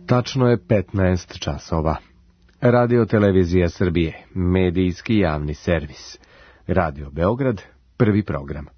Tačno je 15 časova. Radio Televizija Srbije, medijski javni servis. Radio Beograd, prvi program.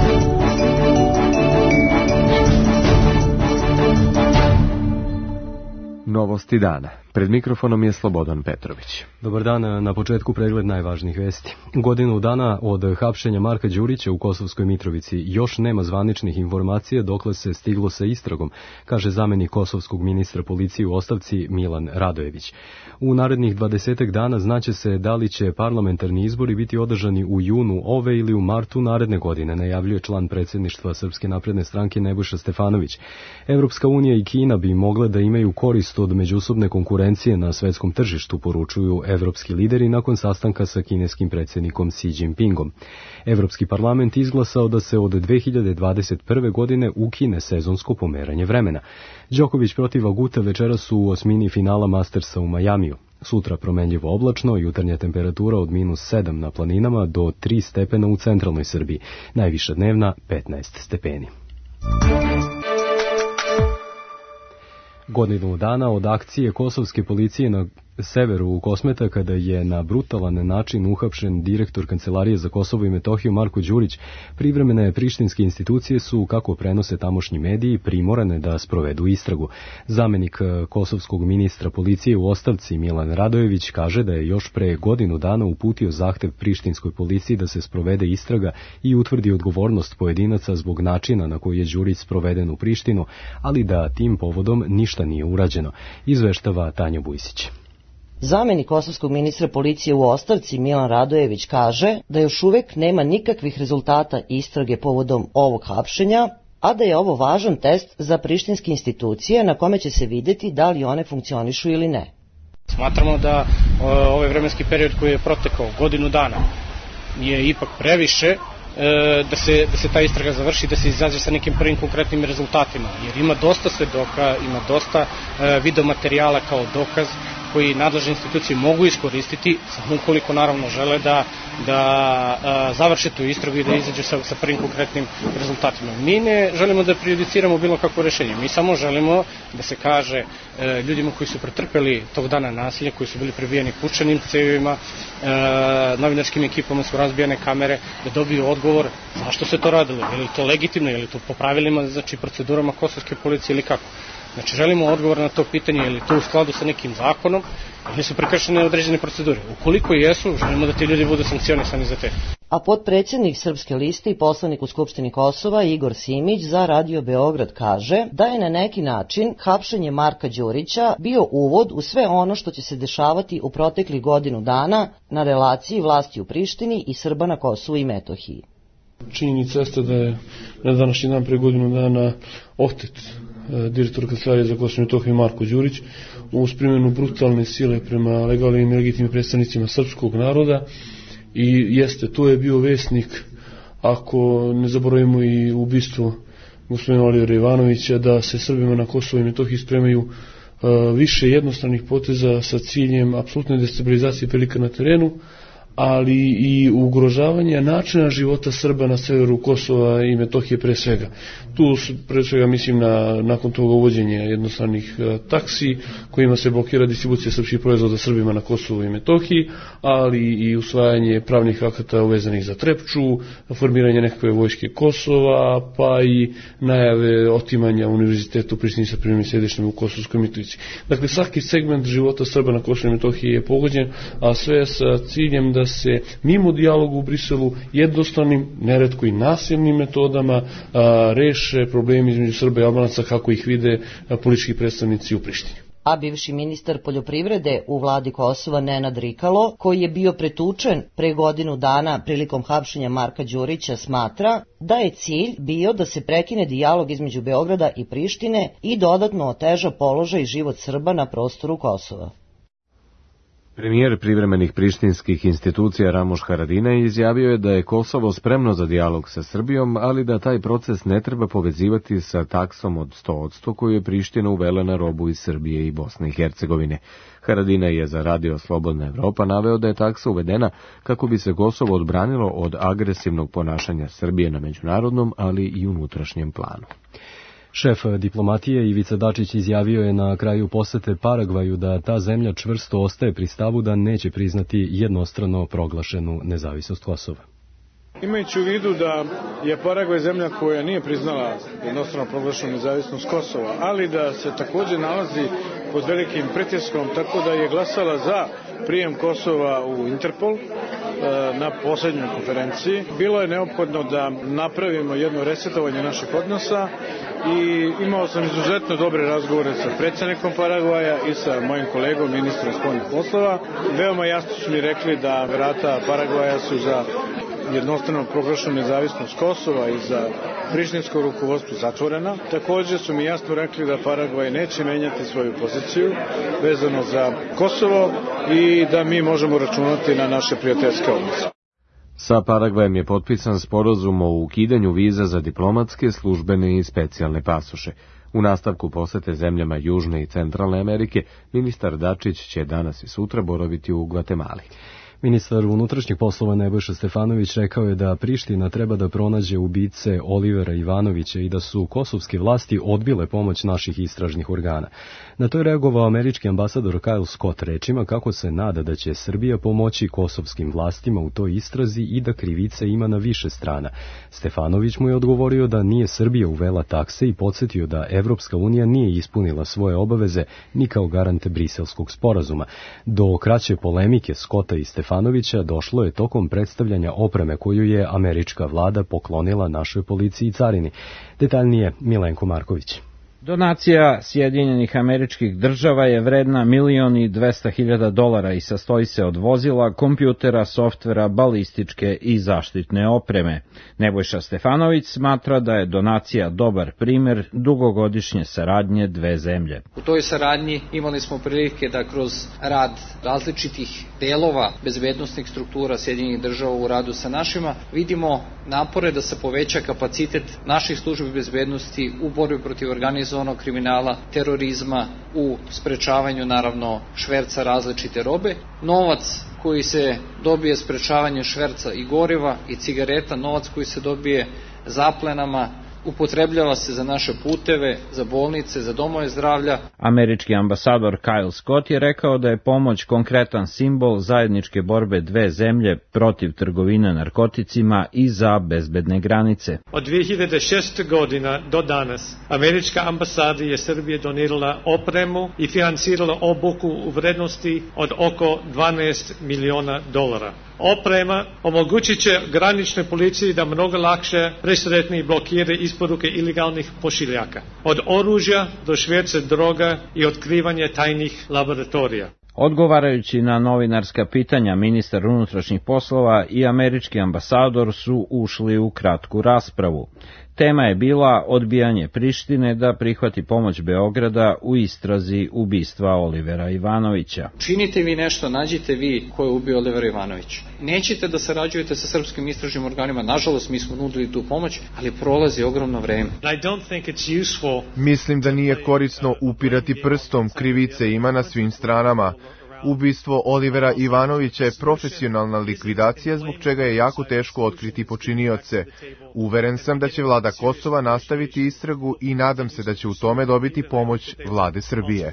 Novosti dana. Pred mikrofonom je Slobodan Petrović. Dobar dan, na početku pregled najvažnijih vesti. Godinu dana od hapšenja Marka Đurića u Kosovskoj Mitrovici još nema zvaničnih informacija dokle se stiglo sa istragom, kaže zamenik kosovskog ministra policije u ostavci Milan Radojević. U narednih 20 dana znaće se da li će parlamentarni izbori biti održani u junu ove ili u martu naredne godine, najavljuje član predsjedništva Srpske napredne stranke Nebojša Stefanović. Evropska unija i Kina bi mogle da imaju korist od međusobne konkurencije na svetskom tržištu, poručuju evropski lideri nakon sastanka sa kineskim predsjednikom Xi Jinpingom. Evropski parlament izglasao da se od 2021. godine ukine sezonsko pomeranje vremena. Đoković protiv Agute večeras u osmini finala Mastersa u Majamiju. Sutra promenljivo oblačno, jutarnja temperatura od -7 na planinama do 3 stepena u centralnoj Srbiji. Najviša dnevna 15 stepeni. Godinu dana od akcije kosovske policije na severu Kosmeta, kada je na brutalan način uhapšen direktor Kancelarije za Kosovo i Metohiju Marko Đurić, privremene prištinske institucije su, kako prenose tamošnji mediji, primorane da sprovedu istragu. Zamenik kosovskog ministra policije u ostavci Milan Radojević kaže da je još pre godinu dana uputio zahtev prištinskoj policiji da se sprovede istraga i utvrdi odgovornost pojedinaca zbog načina na koji je Đurić sproveden u Prištinu, ali da tim povodom ništa nije urađeno, izveštava Tanja Bujsić. Zamenik kosovskog ministra policije u ostavci Milan Radojević kaže da još uvek nema nikakvih rezultata istrage povodom ovog hapšenja, a da je ovo važan test za prištinske institucije na kome će se videti da li one funkcionišu ili ne. Smatramo da ovaj vremenski period koji je protekao godinu dana je ipak previše da se ta istraga završi, da se izađe sa nekim prvim konkretnim rezultatima, jer ima dosta svedoka, ima dosta videomaterijala kao dokaz koji nadležne institucije mogu iskoristiti, samo ukoliko naravno žele da završe tu istragu i da izađu sa prvim konkretnim rezultatima. Mi ne želimo da prejudiciramo bilo kakvo rešenje, mi samo želimo da se kaže ljudima koji su pretrpeli tog dana nasilja, koji su bili prebijeni pučanim cevima, novinarskim ekipama su razbijane kamere, da dobiju odgovor zašto se to radilo, je li to legitimno, je li to po pravilima, znači procedurama kosovske policije ili kako. Znači, želimo odgovor na to pitanje, je li to u skladu sa nekim zakonom ili su prekršene određene procedure. Ukoliko jesu, želimo da ti ljudi budu sankcionisani za te. A potpredsjednik Srpske liste i poslanik u Skupštini Kosova Igor Simić za Radio Beograd kaže da je na neki način hapšenje Marka Đurića bio uvod u sve ono što će se dešavati u proteklih godinu dana na relaciji vlasti u Prištini i Srba na Kosovu i Metohiji. Činjenica jeste da je na današnji dan pre godinu dana otet direktor Kancelarije za Kosovo i Metohiju Marko Đurić uz primjenu brutalne sile prema legalnim i legitimnim predstavnicima srpskog naroda i jeste, to je bio vesnik, ako ne zaboravimo i ubistvo gospodina Olivera Ivanovića, da se Srbima na Kosovo i Metohiji spremaju više jednostranih poteza sa ciljem apsolutne destabilizacije prilika na terenu, ali i ugrožavanja načina života Srba na severu Kosova i Metohije pre svega. Tu pre svega mislim nakon toga uvođenja jednostranih taksi kojima se blokira distribucija srpskih proizvoda Srbima na Kosovu i Metohiji, ali i usvajanje pravnih akata uvezanih za Trepču, formiranje nekakve vojske Kosova, pa i najave otimanja univerziteta u Prištini sa privremenim sedištem u Kosovskoj Mitrovici. Dakle, svaki segment života Srba na Kosovu i Metohiji je pogođen, a sve sa ciljem da se mimo dijaloga u Briselu jednostranim, neretko i nasilnim metodama reše problemi između Srba i Albanaca kako ih vide politički predstavnici u Prištini. A bivši ministar poljoprivrede u vladi Kosova Nenad Rikalo, koji je bio pretučen pre godinu dana prilikom hapšenja Marka Đurića, smatra da je cilj bio da se prekine dijalog između Beograda i Prištine i dodatno oteža položaj i život Srba na prostoru Kosova. Premijer privremenih prištinskih institucija Ramuš Haradinaj izjavio je da je Kosovo spremno za dijalog sa Srbijom, ali da taj proces ne treba povezivati sa taksom od 100% koju je Priština uvela na robu iz Srbije i Bosne i Hercegovine. Haradinaj je za Radio Slobodna Evropa naveo da je taksa uvedena kako bi se Kosovo odbranilo od agresivnog ponašanja Srbije na međunarodnom, ali i unutrašnjem planu. Šef diplomatije Ivica Dačić izjavio je na kraju posete Paragvaju da ta zemlja čvrsto ostaje pri stavu da neće priznati jednostrano proglašenu nezavisnost Kosova. Imajući u vidu da je Paragvaj zemlja koja nije priznala jednostrano proglašenu nezavisnost Kosova, ali da se također nalazi pod velikim pritiskom, tako da je glasala za prijem Kosova u Interpol na posljednjoj konferenciji. Bilo je neophodno da napravimo jedno resetovanje naših odnosa i imao sam izuzetno dobre razgovore sa predsjednikom Paragvaja i sa mojim kolegom, ministrom spoljnih poslova. Veoma jasno su mi rekli da vrata Paragvaja su za jednostrano proglašenu nezavisnost Kosova i za prištinsko rukovodstvo zatvorena. Također su mi jasno rekli da Paragvaj neće menjati svoju poziciju vezano za Kosovo i da mi možemo računati na naše prijateljske odnose. Sa Paragvajem je potpisan sporazum o ukidanju viza za diplomatske, službene i specijalne pasoše. U nastavku posete zemljama Južne i Centralne Amerike, ministar Dačić će danas i sutra boraviti u Gvatemali. Ministar unutrašnjih poslova Nebojša Stefanović rekao je da Priština treba da pronađe ubice Olivera Ivanovića i da su kosovske vlasti odbile pomoć naših istražnih organa. Na to je reagovao američki ambasador Kyle Scott rečima kako se nada da će Srbija pomoći kosovskim vlastima u toj istrazi i da krivice ima na više strana. Stefanović mu je odgovorio da nije Srbija uvela takse i podsjetio da Evropska unija nije ispunila svoje obaveze ni kao garante Briselskog sporazuma. Do kraće polemike Scotta i Stefanovića došlo je tokom predstavljanja opreme koju je američka vlada poklonila našoj policiji i carini. Detaljnije Milenko Marković. Donacija Sjedinjenih Američkih Država je vredna $1.200.000 i sastoji se od vozila, kompjutera, softvera, balističke i zaštitne opreme. Nebojša Stefanović smatra da je donacija dobar primjer dugogodišnje saradnje dve zemlje. U toj saradnji imali smo prilike da kroz rad različitih delova bezbednosnih struktura Sjedinjenih Država u radu sa našima vidimo napore da se poveća kapacitet naših službi bezbednosti u borbi protiv organizovanog kriminala, terorizma, u sprečavanju naravno šverca različite robe. Novac koji se dobije sprečavanjem šverca i goriva i cigareta, novac koji se dobije zaplenama, upotrebljava se za naše puteve, za bolnice, za domove zdravlja. Američki ambasador Kyle Scott je rekao da je pomoć konkretan simbol zajedničke borbe dve zemlje protiv trgovine narkoticima i za bezbedne granice. Od 2006. godina do danas američka ambasada je Srbije donirala opremu i financirala obuku u vrednosti od oko $12 miliona. Oprema omogućit će graničnoj policiji da mnogo lakše presretni i blokira isporuke ilegalnih pošiljaka, od oružja do šverca droga i otkrivanje tajnih laboratorija. Odgovarajući na novinarska pitanja, ministar unutrašnjih poslova i američki ambasador su ušli u kratku raspravu. Tema je bila odbijanje Prištine da prihvati pomoć Beograda u istrazi ubistva Olivera Ivanovića. Činite vi nešto, nađite vi ko je ubio Olivera Ivanovića. Nećete da sarađujete sa srpskim istražnim organima, nažalost mi smo nudili tu pomoć, ali prolazi ogromno vreme. Mislim da nije korisno upirati prstom, krivice ima na svim stranama. Ubistvo Olivera Ivanovića je profesionalna likvidacija zbog čega je jako teško otkriti počinioce. Uveren sam da će vlada Kosova nastaviti istragu i nadam se da će u tome dobiti pomoć vlade Srbije.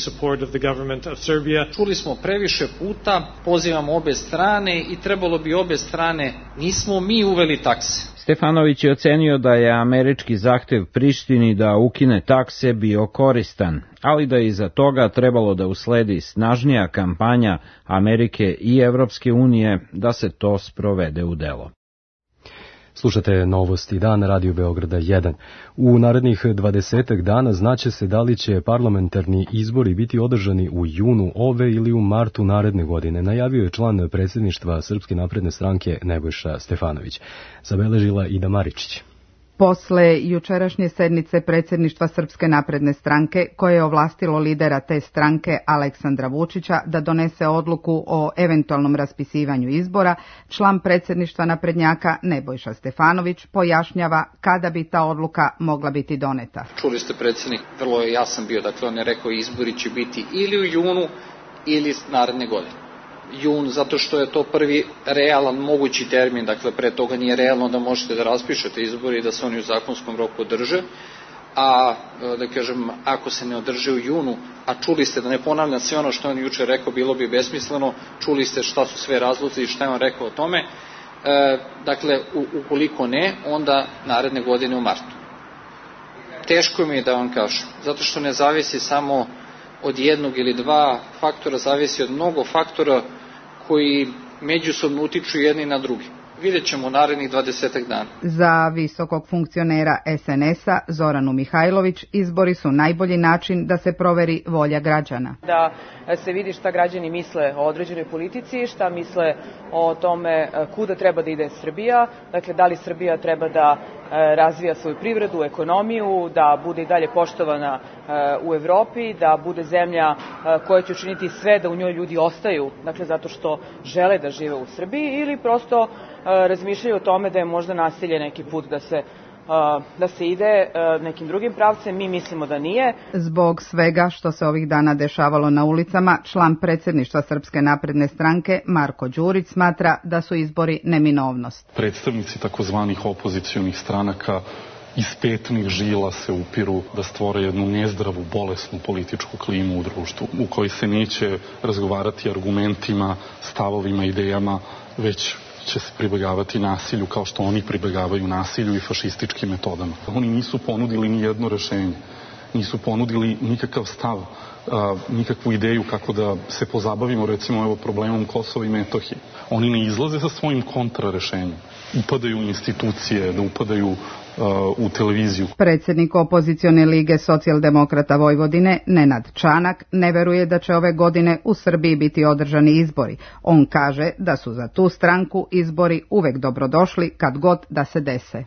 Čuli smo previše puta, pozivamo obe strane i trebalo bi obe strane, nismo mi uveli takse. Stefanović je ocenio da je američki zahtev Prištini da ukine takse bio koristan, ali da je iza toga trebalo da usledi snažnija kampanja Amerike i Evropske unije da se to sprovede u delo. Slušate Novosti dan, Radio Beograda 1. U narednih 20 dana znaće se da li će parlamentarni izbori biti održani u junu ove ili u martu naredne godine, najavio je član predsjedništva Srpske napredne stranke Nebojša Stefanović. Zabeležila Ida Maričić. Posle jučerašnje sednice predsjedništva Srpske napredne stranke, koje je ovlastilo lidera te stranke Aleksandra Vučića da donese odluku o eventualnom raspisivanju izbora, član predsjedništva naprednjaka Nebojša Stefanović pojašnjava kada bi ta odluka mogla biti doneta. Čuli ste, predsjednik vrlo jasan bio, dakle on je rekao izbori će biti ili u junu ili naredne godine. Jun, zato što je to prvi realan mogući termin, dakle pre toga nije realno da možete da raspišete izbori i da se oni u zakonskom roku održe, a da kažem, ako se ne održe u junu, a čuli ste, da ne ponavljam sve ono što on juče rekao, bilo bi besmisleno, čuli ste šta su sve razlozi i šta je on rekao o tome, dakle, ukoliko ne, onda naredne godine u martu. Teško mi je da vam kažem, zato što ne zavisi samo od jednog ili dva faktora, zavisi od mnogo faktora koji međusobno utiču jedni na drugi. Vidjet ćemo u narednih 20 dana. Za visokog funkcionera SNS-a Zoranu Mihajlović izbori su najbolji način da se proveri volja građana. Da se vidi šta građani misle o određenoj politici, šta misle o tome kuda treba da ide Srbija, dakle da li Srbija treba da razvija svoju privredu, ekonomiju, da bude i dalje poštovana u Evropi, da bude zemlja koja će učiniti sve da u njoj ljudi ostaju, dakle zato što žele da žive u Srbiji, ili prosto razmišljaju o tome da je možda nasilje neki put da se ide nekim drugim pravcem. Mi mislimo da nije. Zbog svega što se ovih dana dešavalo na ulicama, član predsjedništva Srpske napredne stranke Marko Đurić smatra da su izbori neminovnost. Predstavnici takozvanih opozicionih stranaka iz petnih žila se upiru da stvore jednu nezdravu, bolesnu političku klimu u društvu, u kojoj se neće razgovarati argumentima, stavovima, idejama, već će se pribegavati nasilju kao što oni pribegavaju nasilju i fašističkim metodama. Oni nisu ponudili ni jedno rešenje, nisu ponudili nikakav stav, nikakvu ideju kako da se pozabavimo recimo problemom Kosova i Metohije. Oni ne izlaze sa svojim kontrarešenjem, upadaju u institucije, da upadaju u televiziju. Predsjednik opozicione lige Socijaldemokrata Vojvodine Nenad Čanak ne veruje da će ove godine u Srbiji biti održani izbori. On kaže da su za tu stranku izbori uvek dobrodošli kad god da se dese.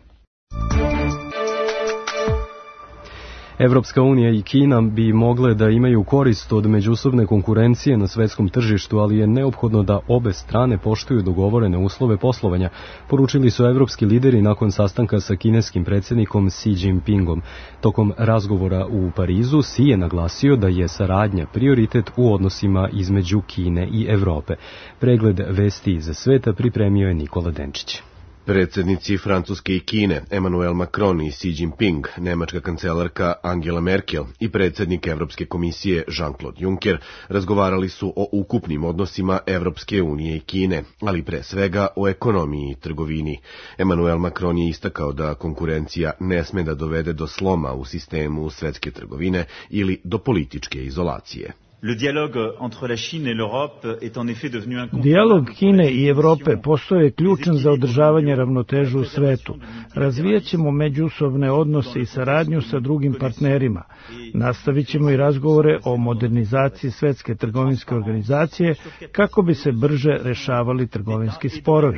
Evropska unija i Kina bi mogle da imaju korist od međusobne konkurencije na svetskom tržištu, ali je neophodno da obe strane poštuju dogovorene uslove poslovanja, poručili su evropski lideri nakon sastanka sa kineskim predsjednikom Xi Jinpingom. Tokom razgovora u Parizu Xi je naglasio da je saradnja prioritet u odnosima između Kine i Evrope. Pregled vesti iz sveta pripremio je Nikola Denčić. Predsjednici Francuske i Kine, Emmanuel Macron i Xi Jinping, nemačka kancelarka Angela Merkel i predsjednik Evropske komisije Jean-Claude Juncker razgovarali su o ukupnim odnosima Evropske unije i Kine, ali pre svega o ekonomiji i trgovini. Emmanuel Macron je istakao da konkurencija ne sme da dovede do sloma u sistemu svetske trgovine ili do političke izolacije. Dijalog Kine i Evrope postao je ključan za održavanje ravnoteže u svetu. Razvijat ćemo međusobne odnose i saradnju sa drugim partnerima. Nastavit ćemo i razgovore o modernizaciji Svetske trgovinske organizacije kako bi se brže rešavali trgovinski sporovi.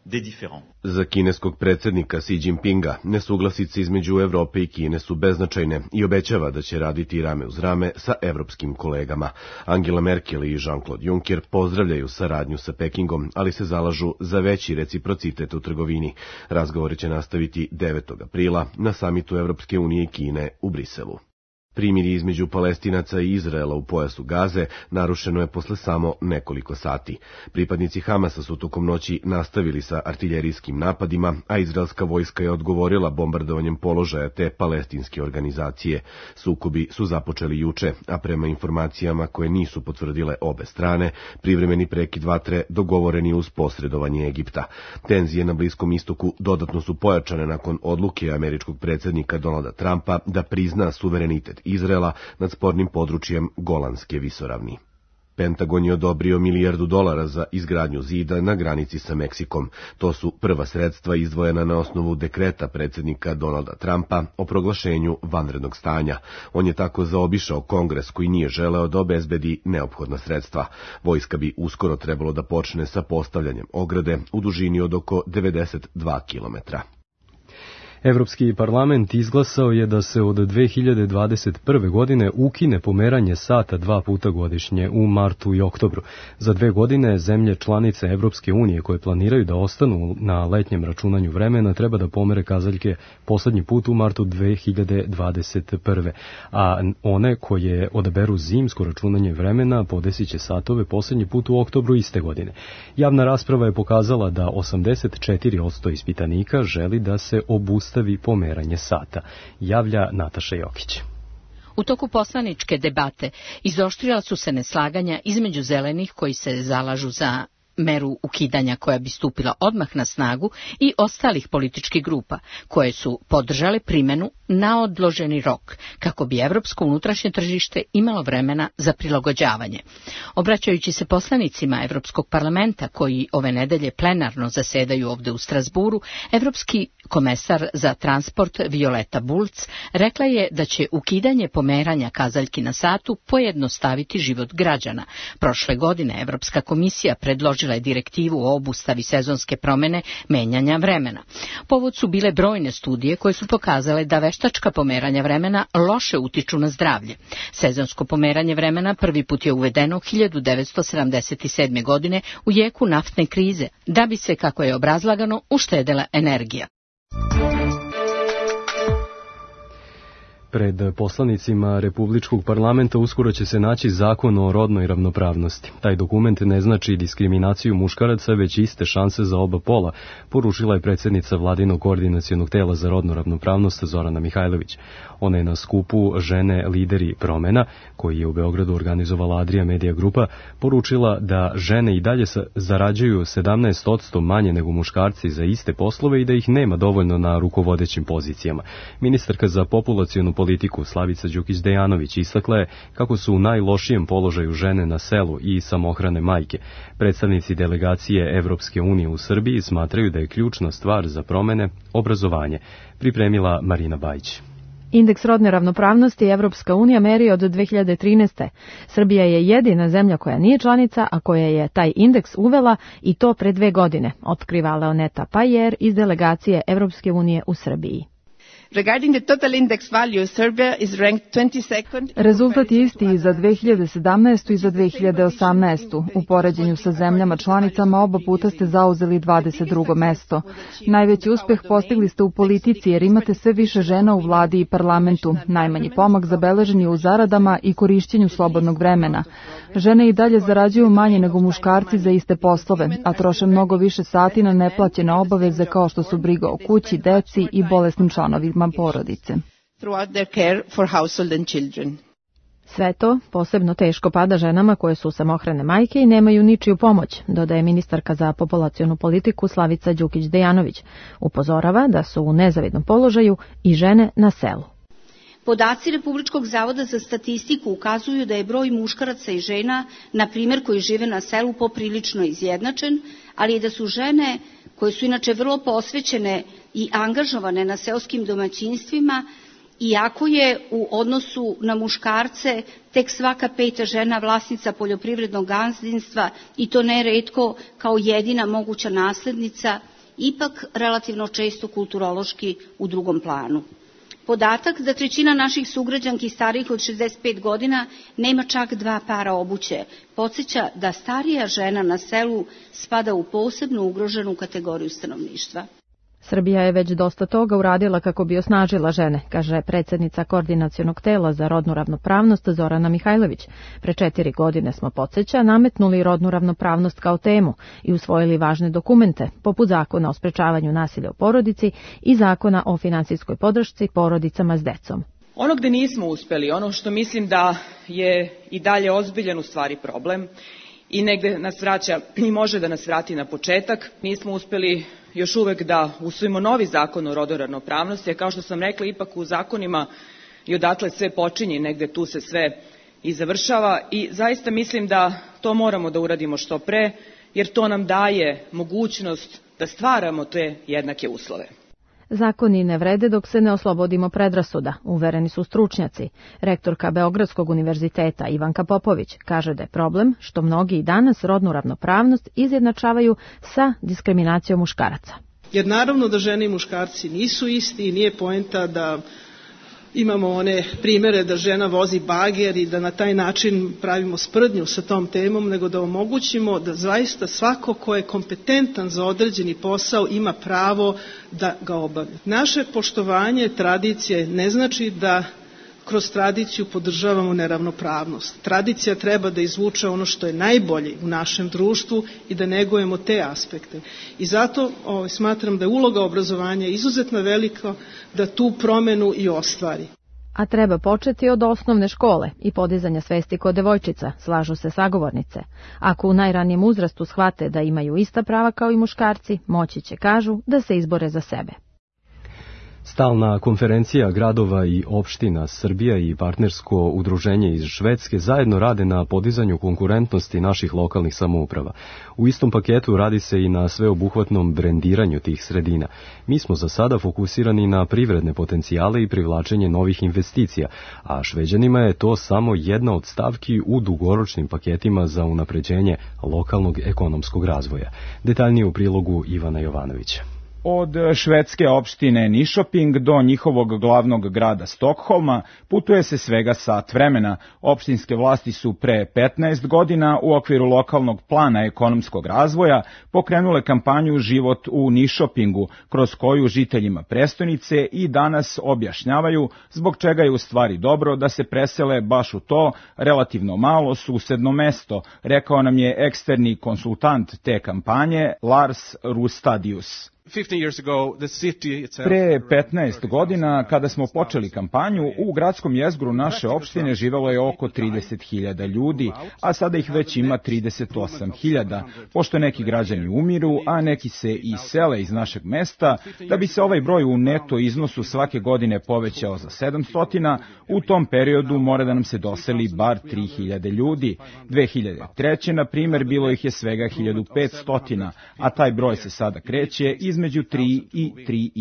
Za kineskog predsjednika Xi Jinpinga nesuglasice između Evrope i Kine su beznačajne i obećava da će raditi rame uz rame sa evropskim kolegama. Angela Merkel i Jean-Claude Juncker pozdravljaju saradnju sa Pekingom, ali se zalažu za veći reciprocitet u trgovini. Razgovore će nastaviti 9. aprila na samitu Evropske unije i Kine u Briselu. Primirje između Palestinaca i Izraela u pojasu Gaze narušeno je posle samo nekoliko sati. Pripadnici Hamasa su tokom noći nastavili sa artiljerijskim napadima, a izraelska vojska je odgovorila bombardovanjem položaja te palestinske organizacije. Sukobi su započeli juče, a prema informacijama koje nisu potvrdile obe strane, privremeni prekid vatre dogovoren je uz posredovanje Egipta. Tenzije na Bliskom istoku dodatno su pojačane nakon odluke američkog predsjednika Donalda Trumpa da prizna suverenitet Izraela nad spornim područjem Golanske visoravni. Pentagon je odobrio $1 milijardu za izgradnju zida na granici sa Meksikom. To su prva sredstva izdvojena na osnovu dekreta predsjednika Donalda Trumpa o proglašenju vanrednog stanja. On je tako zaobišao Kongres koji nije želeo da obezbedi neophodna sredstva. Vojska bi uskoro trebalo da počne sa postavljanjem ograde u dužini od oko 92 kilometra. Evropski parlament izglasao je da se od 2021. godine ukine pomeranje sata 2 puta godišnje u martu i oktobru. Za 2 godine zemlje članice Evropske unije koje planiraju da ostanu na letnjem računanju vremena treba da pomere kazaljke poslednji put u martu 2021. A one koje odaberu zimsko računanje vremena podesit će satove poslednji put u oktobru iste godine. Javna rasprava je pokazala da 84% ispitanika želi da se obustavi obustavi pomeranje sata, javlja Nataša Jokić. U toku poslaničke debate izoštrila su se neslaganja između zelenih koji se zalažu za meru ukidanja koja bi stupila odmah na snagu i ostalih političkih grupa koje su podržale primjenu na odloženi rok kako bi evropsko unutrašnje tržište imalo vremena za prilagođavanje. Obraćajući se poslanicima Evropskog parlamenta koji ove nedelje plenarno zasedaju ovde u Strasburu, evropski komesar za transport Violeta Bulc rekla je da će ukidanje pomeranja kazaljki na satu pojednostaviti život građana. Prošle godine Evropska komisija predložila je direktivu o obustavi sezonske promene menjanja vremena. Povod su bile brojne studije koje su pokazale da veštačka pomeranja vremena loše utiču na zdravlje. Sezonsko pomeranje vremena prvi put je uvedeno 1977. godine u jeku naftne krize, da bi se, kako je obrazlagano, uštedela energija. Pred poslanicima Republičkog parlamenta uskoro će se naći zakon o rodnoj ravnopravnosti. Taj dokument ne znači diskriminaciju muškaraca, već iste šanse za oba pola, poručila je predsjednica Vladinog koordinacionog tela za rodnu ravnopravnost Zorana Mihajlović. Ona je na skupu Žene lideri promena, koji je u Beogradu organizovala Adria Media Grupa, poručila da žene i dalje zarađuju 17% manje nego muškarci za iste poslove i da ih nema dovoljno na rukovodećim pozicijama. Ministarka za populacionu politiku Slavica Đukić-Dejanović istakla je kako su u najlošijem položaju žene na selu i samohrane majke. Predstavnici delegacije Evropske unije u Srbiji smatraju da je ključna stvar za promene obrazovanje, pripremila Marina Bajić. Indeks rodne ravnopravnosti Evropska unija meri od 2013. Srbija je jedina zemlja koja nije članica, a koja je taj indeks uvela i to pre 2 godine, otkriva Leoneta Pajer iz delegacije Evropske unije u Srbiji. Rezultat je isti i za 2017. i za 2018. U poređenju sa zemljama članicama oba puta ste zauzeli 22. mesto. Najveći uspeh postigli ste u politici jer imate sve više žena u vladi i parlamentu. Najmanji pomak zabeležen je u zaradama i korišćenju slobodnog vremena. Žene i dalje zarađuju manje nego muškarci za iste poslove, a troše mnogo više sati na neplaćene obaveze kao što su briga o kući, deci i bolesnim članovima porodice. Sve to posebno teško pada ženama koje su samohrane majke i nemaju ničiju pomoć, dodaje ministarka za populacionu politiku Slavica Đukić-Dejanović. Upozorava da su u nezavidnom položaju i žene na selu. Podaci Republičkog zavoda za statistiku ukazuju da je broj muškaraca i žena, na primjer koji žive na selu, poprilično izjednačen, ali i da su žene koje su inače vrlo posvećene i angažovane na seoskim domaćinstvima, iako je u odnosu na muškarce tek svaka 5. žena vlasnica poljoprivrednog gazdinstva i to neretko kao jedina moguća naslednica, ipak relativno često kulturološki u drugom planu. Podatak da 1/3 naših sugrađanki starijih od 65 godina nema čak 2 para obuće podsjeća da starija žena na selu spada u posebno ugroženu kategoriju stanovništva. Srbija je već dosta toga uradila kako bi osnažila žene, kaže predsjednica Koordinacionog tela za rodnu ravnopravnost Zorana Mihajlović. Pre 4 godine smo, podsjeća, nametnuli rodnu ravnopravnost kao temu i usvojili važne dokumente, poput zakona o sprečavanju nasilja u porodici i zakona o finansijskoj podršci porodicama s decom. Ono gde nismo uspeli, ono što mislim da je i dalje ozbiljan u stvari problem i negde nas vraća i može da nas vrati na početak, nismo uspeli još uvek da usvojimo novi zakon o rodnoj ravnopravnosti, a kao što sam rekla, ipak u zakonima i odatle sve počinje, negde tu se sve i završava i zaista mislim da to moramo da uradimo što pre, jer to nam daje mogućnost da stvaramo te jednake uslove. Zakoni ne vrede dok se ne oslobodimo predrasuda, uvereni su stručnjaci. Rektorka Beogradskog univerziteta Ivanka Popović kaže da je problem što mnogi i danas rodnu ravnopravnost izjednačavaju sa diskriminacijom muškaraca. Jer naravno da žene i muškarci nisu isti i nije poenta da imamo one primere da žena vozi bager i da na taj način pravimo sprdnju sa tom temom, nego da omogućimo da zaista svako ko je kompetentan za određeni posao ima pravo da ga obavlja. Naše poštovanje tradicije ne znači da kroz tradiciju podržavamo neravnopravnost. Tradicija treba da izvuče ono što je najbolje u našem društvu i da negujemo te aspekte. I zato smatram da je uloga obrazovanja izuzetno velika da tu promenu i ostvari. A treba početi od osnovne škole i podizanja svesti kod devojčica, slažu se sagovornice. Ako u najranijem uzrastu shvate da imaju ista prava kao i muškarci, moći će, kažu, da se izbore za sebe. Stalna konferencija gradova i opština Srbija i partnersko udruženje iz Švedske zajedno rade na podizanju konkurentnosti naših lokalnih samouprava. U istom paketu radi se i na sveobuhvatnom brendiranju tih sredina. Mi smo za sada fokusirani na privredne potencijale i privlačenje novih investicija, a Šveđanima je to samo jedna od stavki u dugoročnim paketima za unapređenje lokalnog ekonomskog razvoja. Detaljnije u prilogu Ivana Jovanovića. Od švedske opštine Nyköping do njihovog glavnog grada Stokholma putuje se svega sat vremena. Opštinske vlasti su pre 15 godina u okviru lokalnog plana ekonomskog razvoja pokrenule kampanju Život u Nyköpingu, kroz koju žiteljima prestonice i danas objašnjavaju zbog čega je u stvari dobro da se presele baš u to relativno malo susedno mesto, rekao nam je eksterni konsultant te kampanje Lars Rustadius. Pre 15 godina, kada smo počeli kampanju, u gradskom jezgru naše opštine živelo je oko 30.000 ljudi, a sada ih već ima 38.000, pošto neki građani umiru, a neki se i sele iz našeg mesta. Da bi se ovaj broj u neto iznosu svake godine povećao za 700, u tom periodu mora da nam se doseli bar 3.000 ljudi. 2003. na primer, bilo ih je svega 1.500, a taj broj se sada kreće između 3 i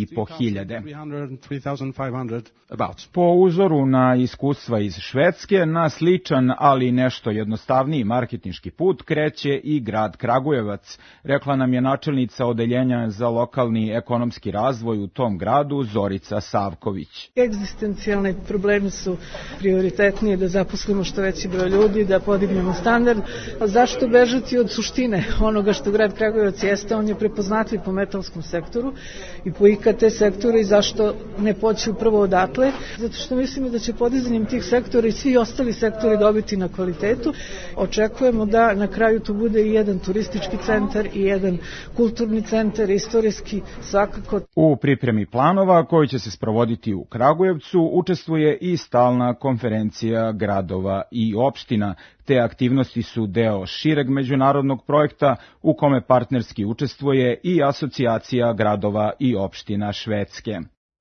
3.500. Po uzoru na iskustva iz Švedske, na sličan, ali nešto jednostavniji marketinški put kreće i grad Kragujevac, rekla nam je načelnica odeljenja za lokalni ekonomski razvoj u tom gradu Zorica Savković. Egzistencijalni problemi su prioritetnije, da zaposlimo što veći broj ljudi, da podignemo standard. A zašto bežati od suštine onoga što grad Kragujevac jeste? On je prepoznatljiv po metalskom sektoru i po IKT sektoru i zašto ne poći upravo odatle? Zato što mislimo da će podizanjem tih sektora i svi ostali sektori dobiti na kvalitetu. Očekujemo da na kraju to bude i jedan turistički centar i jedan kulturni centar, istorijski svakako. U pripremi planova koji će se sprovoditi u Kragujevcu učestvuje i stalna konferencija gradova i opština. Te aktivnosti su deo šireg međunarodnog projekta u kome partnerski učestvuje i Asocijacija gradova i opština Švedske.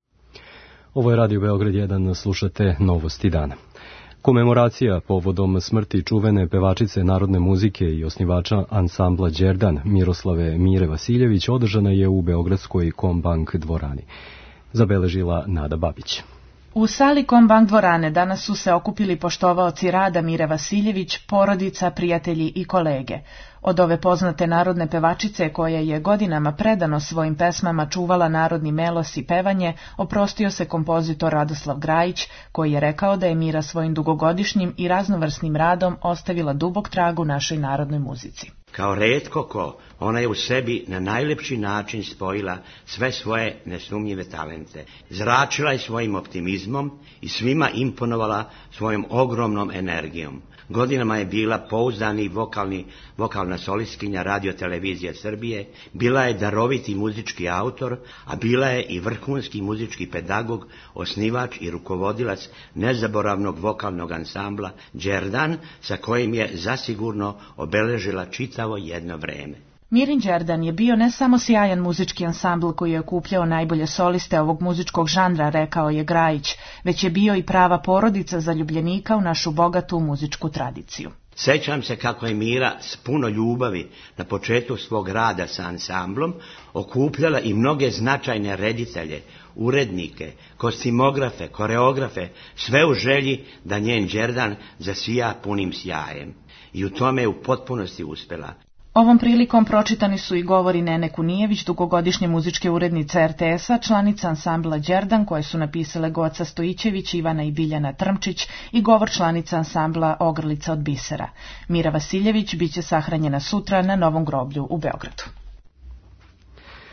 Ovo je Radio Beograd 1, slušate Novosti dana. Komemoracija povodom smrti čuvene pevačice narodne muzike i osnivača ansambla Đerdan Miroslave Mire Vasiljević održana je u beogradskoj Kombank dvorani. Zabeležila Nada Babić. U sali Kombank dvorane danas su se okupili poštovaoci rada Mire Vasiljević, porodica, prijatelji i kolege. Od ove poznate narodne pevačice, koja je godinama predano svojim pesmama čuvala narodni melos i pevanje, oprostio se kompozitor Radoslav Grajić, koji je rekao da je Mira svojim dugogodišnjim i raznovrsnim radom ostavila dubok trag u našoj narodnoj muzici. Kao retko ko, ona je u sebi na najlepši način spojila sve svoje nesumnjive talente. Zračila je svojim optimizmom i svima imponovala svojom ogromnom energijom. Godinama je bila pouzdani vokalna solistkinja Radio-televizije Srbije, bila je daroviti muzički autor, a bila je i vrhunski muzički pedagog, osnivač i rukovodilac nezaboravnog vokalnog ansambla Đerdan, sa kojim je zasigurno obeležila čitavo jedno vreme. Mirin Đerdan je bio ne samo sjajan muzički ansambl koji je okupljao najbolje soliste ovog muzičkog žanra, rekao je Grajić, već je bio i prava porodica zaljubljenika u našu bogatu muzičku tradiciju. Sećam se kako je Mira s puno ljubavi na početku svog rada sa ansamblom okupljala i mnoge značajne reditelje, urednike, kostimografe, koreografe, sve u želji da njen Đerdan zasija punim sjajem. I u tome je u potpunosti uspela. Ovom prilikom pročitani su i govori Nene Kunijević, dugogodišnje muzičke urednice RTS-a, članica ansambla Đerdan, koje su napisale Goca Stojićević, Ivana i Biljana Trmčić, i govor članica ansambla Ogrlica od bisera. Mira Vasiljević biće sahranjena sutra na Novom groblju u Beogradu.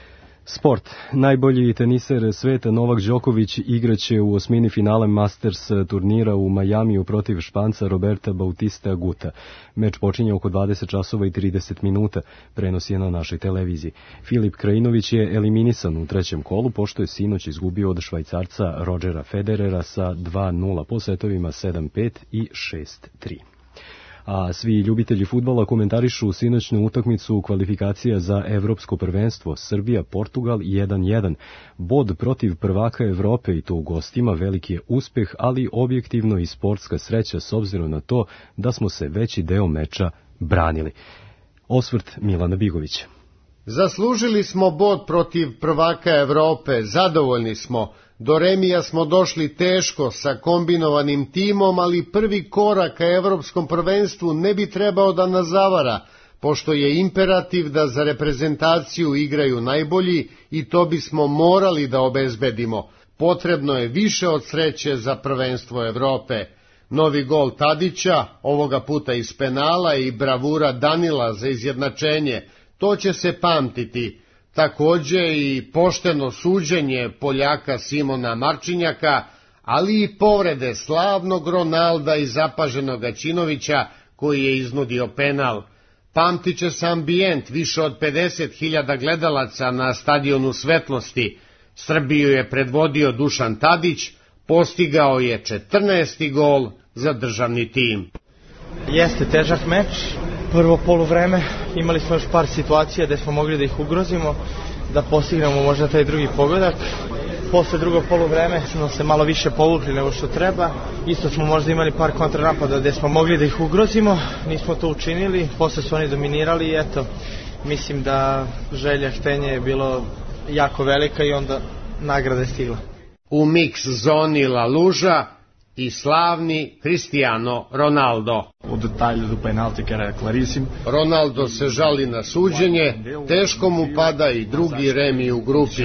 Sport. Najbolji teniser sveta Novak Đoković igraće u osmini finale Masters turnira u Majamiju protiv Španca Roberta Bautista Aguta. Meč počinje oko 20 časova i 30 minuta, prenos je na našoj televiziji. Filip Krajinović je eliminisan u trećem kolu, pošto je sinoć izgubio od Švajcarca Rodgera Federera sa 2-0 po setovima 7-5 i 6-3. A svi ljubitelji fudbala komentarišu sinoćnu utakmicu kvalifikacija za evropsko prvenstvo Srbija-Portugal 1-1. Bod protiv prvaka Evrope i to u gostima veliki je uspeh, ali objektivno i sportska sreća s obzirom na to da smo se veći deo meča branili. Osvrt Milana Bigovića. Zaslužili smo bod protiv prvaka Evrope, zadovoljni smo. Do remija smo došli teško sa kombinovanim timom, ali prvi korak ka evropskom prvenstvu ne bi trebao da nas zavara, pošto je imperativ da za reprezentaciju igraju najbolji i to bismo morali da obezbedimo. Potrebno je više od sreće za prvenstvo Evrope. Novi gol Tadića, ovoga puta iz penala, i bravura Danila za izjednačenje, to će se pamtiti. Takođe i pošteno suđenje Poljaka Simona Marčinjaka, ali i povrede slavnog Ronalda i zapaženog Ćinovića koji je iznudio penal. Pamtit će se ambijent više od 50.000 gledalaca na stadionu Svetlosti. Srbiju je predvodio Dušan Tadić, postigao je 14. gol za državni tim. Jeste težak meč. Prvo poluvreme imali smo još par situacija gde smo mogli da ih ugrozimo, da postignemo možda taj drugi pogodak. Posle drugog poluvreme smo se malo više povukli nego što treba. Isto smo možda imali par kontranapada gde smo mogli da ih ugrozimo, nismo to učinili, posle su oni dominirali i eto, mislim da želja, htenje je bilo jako velika i onda nagrada je stigla. U miks zoni La Luža i slavni Cristiano Ronaldo. O detalhe do penalti que era claríssimo. Ronaldo se žali na suđenje, teško mu pada i drugi remi u grupi.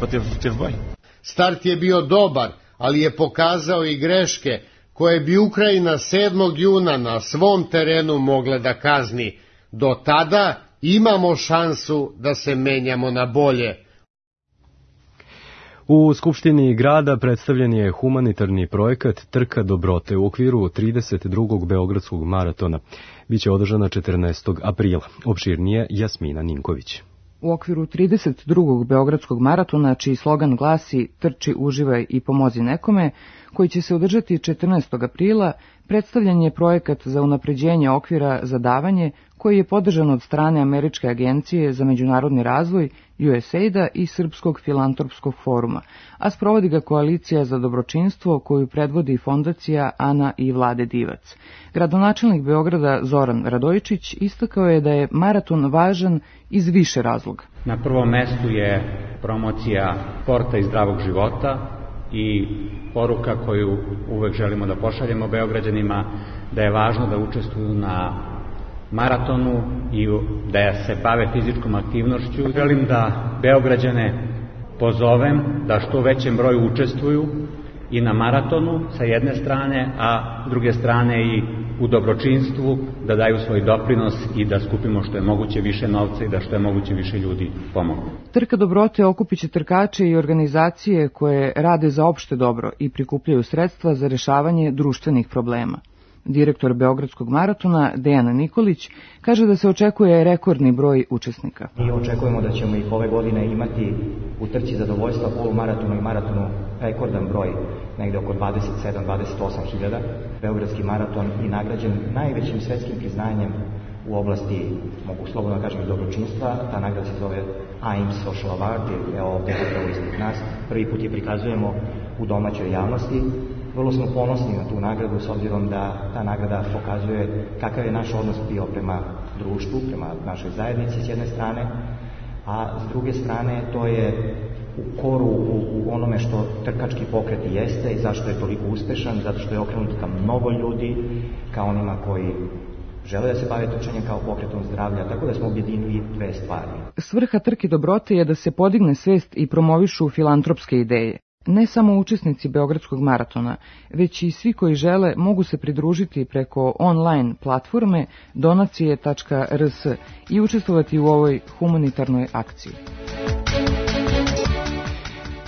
Start je bio dobar, ali je pokazao i greške koje bi Ukrajina 7. juna na svom terenu mogla da kazni. Do tada imamo šansu da se menjamo na bolje. U Skupštini grada predstavljen je humanitarni projekat Trka dobrote u okviru 32. Beogradskog maratona. Biće održana 14. aprila. Opširnije Jasmina Ninković. U okviru 32. Beogradskog maratona, čiji slogan glasi Trči, uživaj i pomozi nekome, koji će se održati 14. aprila, predstavljen je projekat za unapređenje okvira za davanje, koji je podržan od strane Američke agencije za međunarodni razvoj, USAID-a i Srpskog filantropskog foruma, a sprovodi ga Koalicija za dobročinstvo koju predvodi fondacija Ana i Vlade Divac. Gradonačelnik Beograda Zoran Radojičić istakao je da je maraton važan iz više razloga. Na prvom mestu je promocija sporta i zdravog života i poruka koju uvek želimo da pošaljemo Beograđanima, da je važno da učestvuju na maratonu i da se bave fizičkom aktivnošću. Želim da Beograđane pozovem da što većem broju učestvuju i na maratonu sa jedne strane, a s druge strane i u dobročinstvu, da daju svoj doprinos i da skupimo što je moguće više novca i da što je moguće više ljudi pomogu. Trka dobrote okupiće trkače i organizacije koje rade za opšte dobro i prikupljaju sredstva za rešavanje društvenih problema. Direktor Beogradskog maratona, Dejan Nikolić, kaže da se očekuje rekordni broj učesnika. Mi očekujemo da ćemo ih ove godine imati u trci zadovoljstva, polumaratonu i maratonu rekordan broj, negde oko 27-28 hiljada. Beogradski maraton je nagrađen najvećim svetskim priznanjem u oblasti, mogu slobodno kažem, dobročinstva. Ta nagrada se zove AIM Social Award, je ovdje upravo ispred nas. Prvi put je prikazujemo u domaćoj javnosti. Vrlo smo ponosni na tu nagradu, s obzirom da ta nagrada pokazuje kakav je naš odnos bio prema društvu, prema našoj zajednici s jedne strane, a s druge strane to je u koru u onome što trkački pokret jeste i zašto je toliko uspešan, zato što je okrenut ka mnogo ljudi, ka onima koji žele da se bave trčanjem kao pokretom zdravlja, tako da smo objedinili dve stvari. Svrha trke dobrote je da se podigne svest i promovišu filantropske ideje. Ne samo učesnici Beogradskog maratona, već i svi koji žele mogu se pridružiti preko online platforme donacije.rs i učestvovati u ovoj humanitarnoj akciji.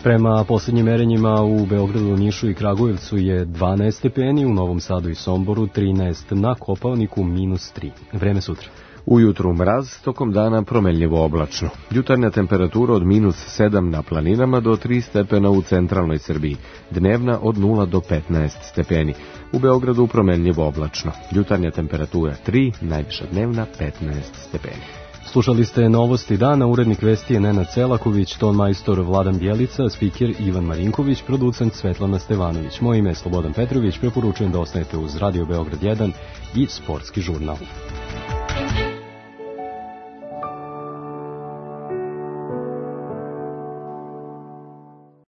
Prema posljednjim merenjima u Beogradu, Nišu i Kragujevcu je 12 stepeni, u Novom Sadu i Somboru 13, na Kopaoniku -3. Vreme sutra. Ujutru mraz, tokom dana promenljivo oblačno. Jutarnja temperatura od -7 na planinama do 3 stepena u centralnoj Srbiji. Dnevna od 0 do 15 stepeni. U Beogradu promenljivo oblačno. Jutarnja temperatura 3, najviša dnevna 15 stepeni. Slušali ste novosti dana, urednik vesti je Nenad Celaković, ton majstor Vladan Bjelica, spiker Ivan Marinković, producent Svetlana Stevanović. Moje ime je Slobodan Petrović, preporučujem da ostanete uz Radio Beograd 1 i Sportski žurnal.